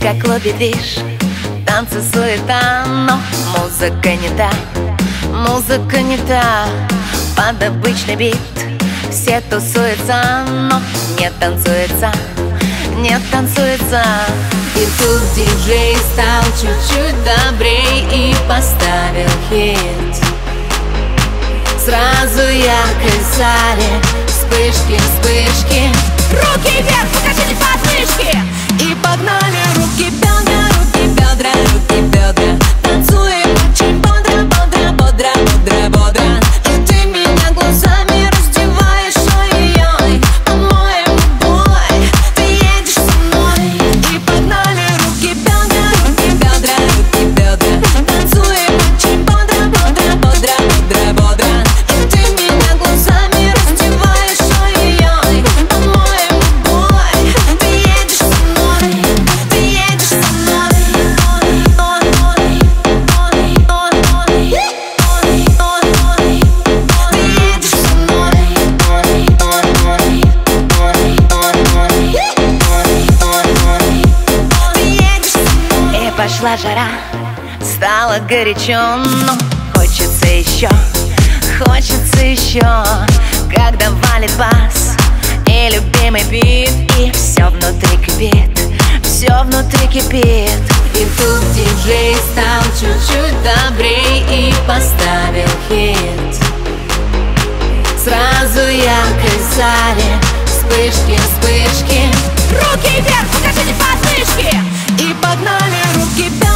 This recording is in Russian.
как в клубе, видишь, танцы, суета, но музыка не та, музыка не та. Под обычный бит все тусуются, но не танцуется, не танцуется. И тут диджей стал чуть-чуть добрей и поставил хит. Сразу яркой зале вспышки, вспышки. Руки вверх, покажите подмышки. И погнали руки, бедра, руки, бедра, руки, бедра. Танцуем очень бодро, бодро, бодро, бодро, бодро. И ты меня глазами раздеваешь, ой-ой-ой. По-моему, бой, ты едешь со мной. И погнали руки, бедра, руки, бедра, руки, бедра. Танцуем очень бодро, бодро, бодро, бодро, бодро. И ты меня глазами раздеваешь, ой-ой-ой. По-моему, бой, ты едешь со мной, ты едешь со мной. И пошла жара, стало горячо, но хочется еще, хочется еще. Когда валит бас и любимый бит, и все внутри кипит, все внутри кипит. И тут диджей стал чуть-чуть добрей и поставил хит. Сразу яркой зале вспышки, вспышки. Руки вверх, покажите подмышки. И погнали руки вверх.